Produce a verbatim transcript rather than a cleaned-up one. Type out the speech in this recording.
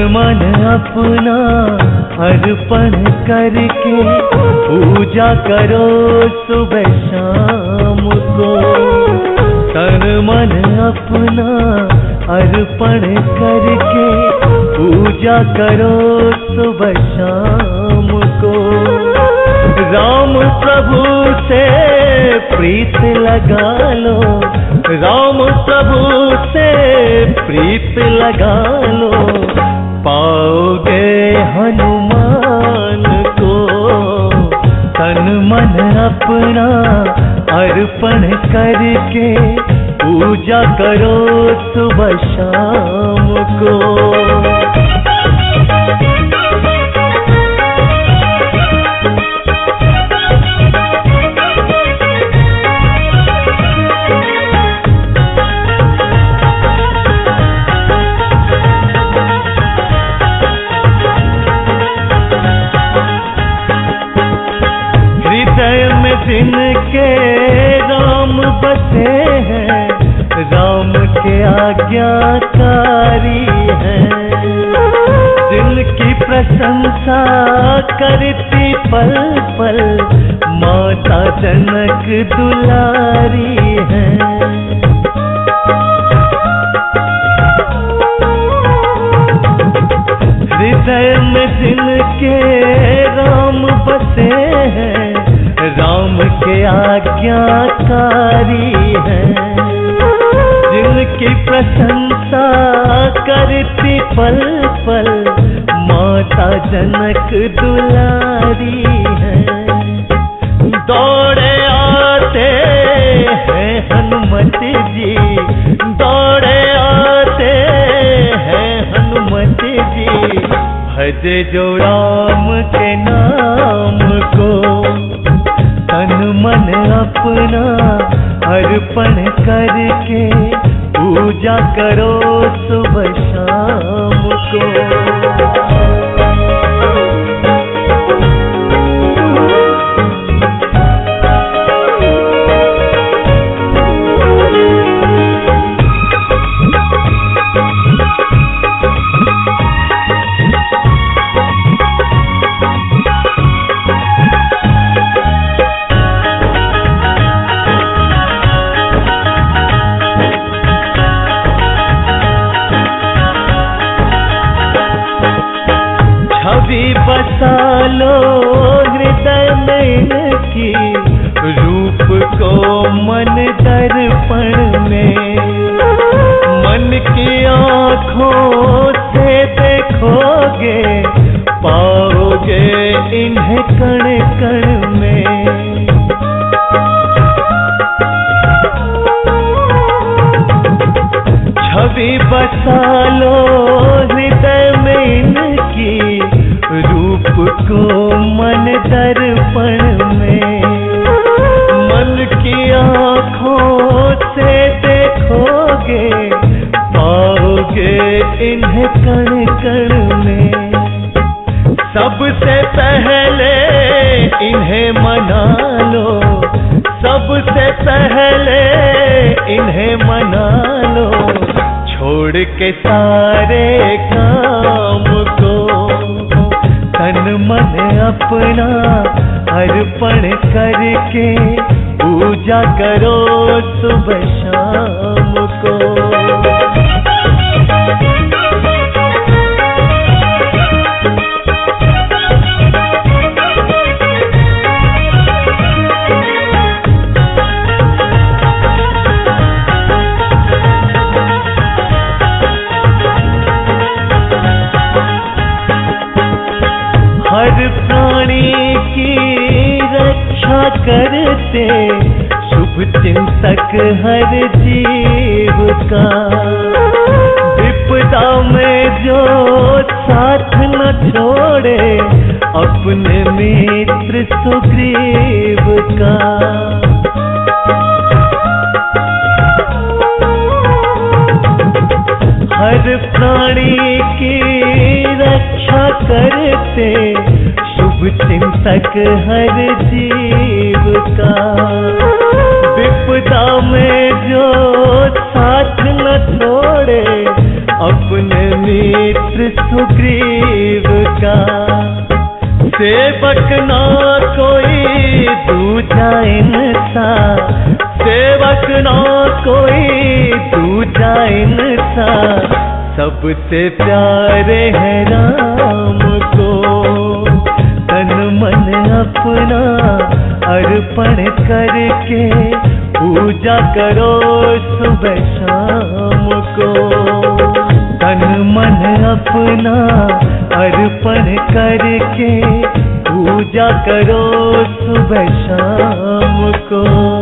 मन अपना अर्पण करके पूजा करो सुबह शाम को। तन मन अपना अर्पण करके पूजा करो सुबह शाम को। राम प्रभु से प्रीत लगा लो, राम प्रभु से प्रीत लगा लो, पाओगे हनुमान को। तन मन अपना अर्पण करके पूजा करो सुबह शाम को। जिनके राम बसे हैं, राम के आज्ञाकारी हैं। जिनकी प्रशंसा करती पल पल माता जनक दुलारी हैं। हृदय में जिनके राम बसे हैं, राम के आज्ञाकारी हैं। जिनकी प्रशंसा करती पल पल माता जनक दुलारी हैं। दौड़े आते हैं हनुमत जी, दौड़े आते हैं हनुमत जी, भज जो राम के नाम को। तन मन अपना अर्पण करके पूजा करो सुबह शाम को। बसा लो हृदय में इनकी, रूप को मन दर्पण में। मन की आँखों से देखोगे, पाओगे इन्हें कण कण में। छवि बसा लो हृदय में इनकी, रूप को मन दर्पण में। मन की आँखों से देखोगे, पाओगे इन्हें कण कण में। सबसे पहले इन्हें मना लो, सबसे पहले इन्हें मना लो, छोड़ के सारे काम को। तन मन अपना अर्पण करके पूजा करो सुबह शाम को। हर प्राणी की रक्षा करते, शुभ चिंतक हर जीव का। विपदा में जो साथ न छोड़े, अपने मित्र सुग्रीव का। हर प्राणी की रक्षा करते, शुभ चिंतक हर जीव का। विपदा में जो साथ न छोड़े, अपने मित्र सुग्रीव का। सेवक ना कोई दूजा इनसा, सेवक ना कोई दूजा इनसा, सबसे प्यारे हैं राम को। तन मन अपना अर्पण करके पूजा करो सुबह शाम को। तन मन अपना अर्पण करके पूजा करो सुबह शाम को।